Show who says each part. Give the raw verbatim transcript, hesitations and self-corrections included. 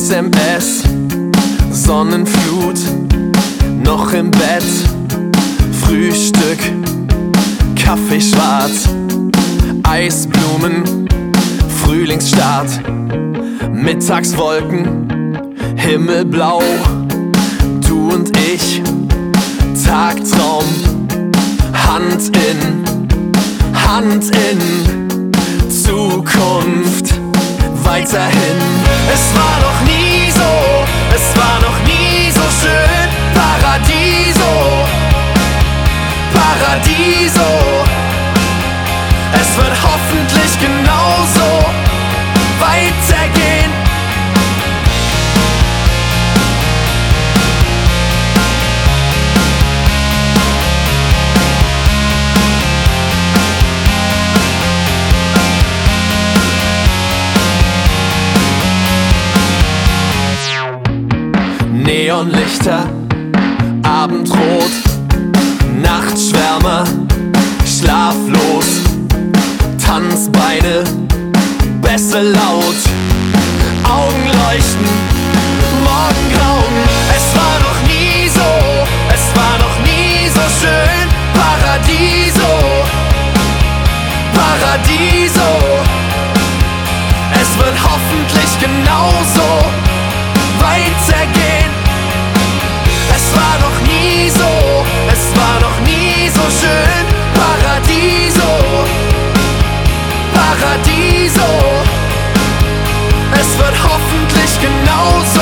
Speaker 1: S M S, Sonnenflut, noch im Bett, Frühstück, Kaffee schwarz, Eisblumen, Frühlingsstart, Mittagswolken, Himmelblau, du und ich, Tagtraum, Hand in Hand in Zukunft, weiterhin. Es war noch nie so, es war noch nie so schön. Paradiso, Paradiso. Es wird hoffentlich genauso weitergehen. Neonlichter, Abendrot, Nachtschwärmer, schlaflos, Tanzbeine, Bässe laut, Augen leuchten, Morgengrauen. Es war noch nie so, es war noch nie so schön. Paradiso, Paradiso. Es wird hoffentlich genauso weitergehen. Es war noch nie so, es war noch nie so schön. Paradiso, Paradiso. Es wird hoffentlich genauso